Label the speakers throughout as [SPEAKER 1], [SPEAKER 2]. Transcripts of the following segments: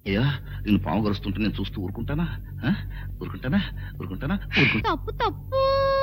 [SPEAKER 1] అయ్యా నేను పాము గరుస్తుంటే నేను చూస్తూ ఊరుకుంటానా? ఊరుకుంటానా? ఊరుకుంటానా?
[SPEAKER 2] తప్పు తప్పు.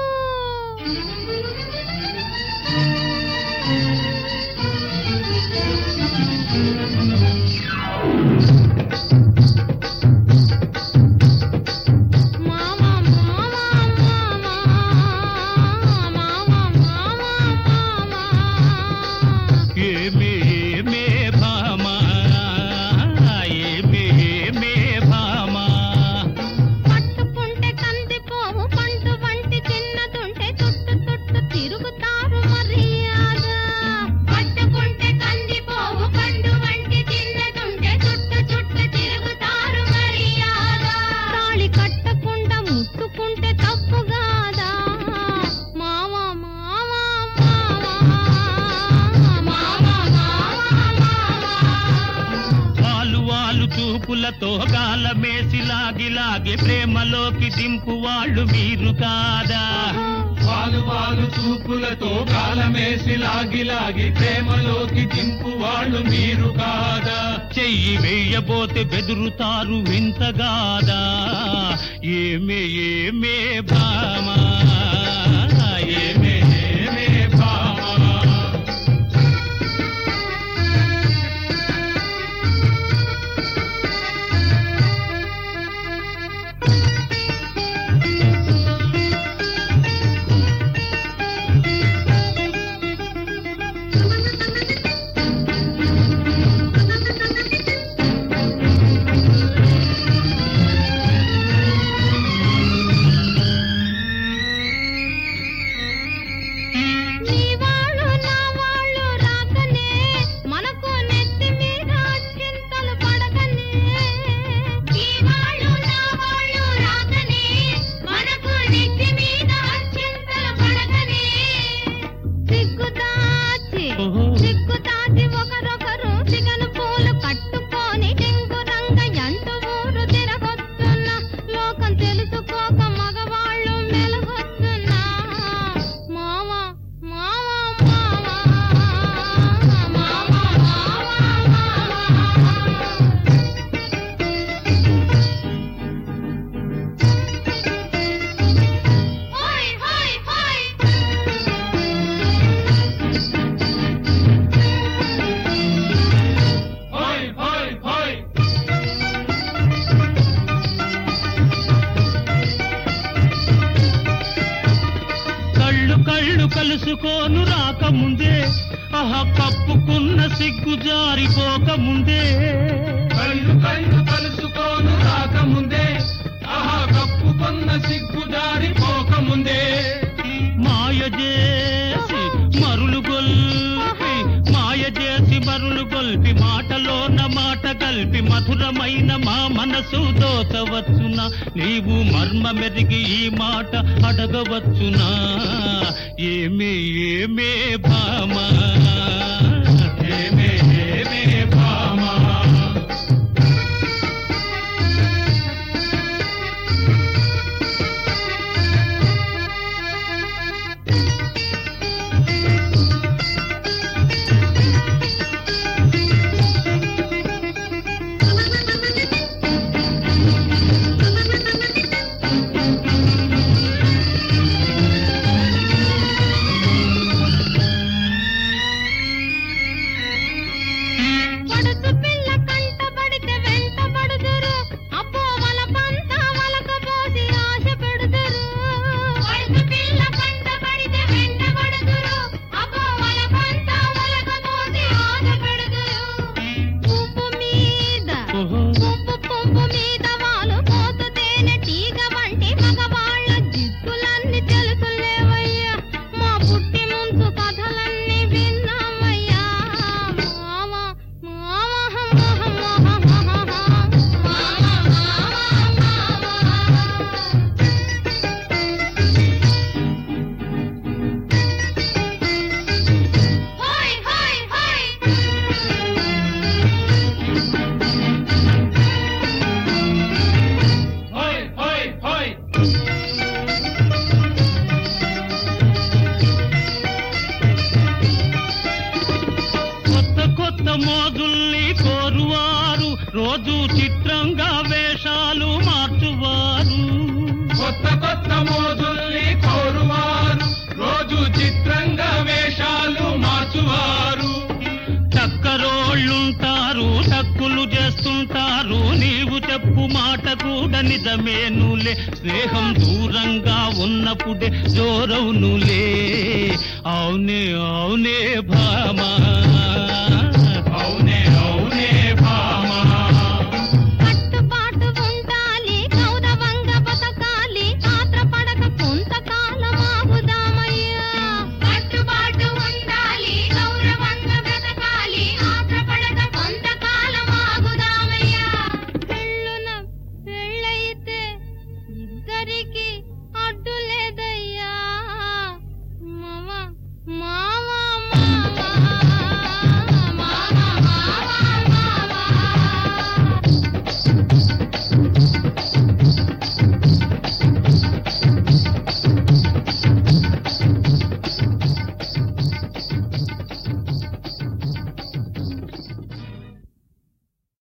[SPEAKER 3] చూపులతో గాలమేసి లాగి లాగి ప్రేమలోకి దింపు వాళ్ళు మీరు కాదా?
[SPEAKER 4] వాలు వాలు చూపులతో గాలమేసి లాగి లాగి ప్రేమలోకి దింపు వాళ్ళు మీరు కాదా?
[SPEAKER 3] చెయ్యి వేయబోతే బెదురుతారు వింతగాదా? ఏమే ఏమే భామా, ఏమే ఏమే భామా. కళ్ళు కలుసుకోను రాకముందే, ఆహా కప్పుకున్న సిగ్గు జారిపోకముందే.
[SPEAKER 4] కళ్ళు కళ్ళు కలుసుకోను రాకముందే, ఆహా కప్పుకున్న సిగ్గు జారిపోకముందే.
[SPEAKER 3] మాయ చేసి మరులు గొల్పి, మాయ చేసి మరులు గొల్పి, మాటలోన మాట కలిపి మధురమైన మా మనసు దోచవచ్చునా? నీవు మర్మ మెరిగి ఈ మాట అడగవచ్చునా? ఏమే ఏమే భామా, ఏమే ఏమే భామా. రోజు చిత్రంగా వేషాలు మార్చువారు,
[SPEAKER 4] కొత్త కొత్త మోజుల్ని కోరువారు, రోజు చిత్రంగా వేషాలు మార్చువారు.
[SPEAKER 3] చక్కరోళ్ళుంటారు, టక్కులు చేస్తుంటారు, నీవు చెప్పు మాట కూడా నిజమేనులే. స్నేహం దూరంగా ఉన్నప్పుడే జోరవునులే. అవునే అవునే భామా.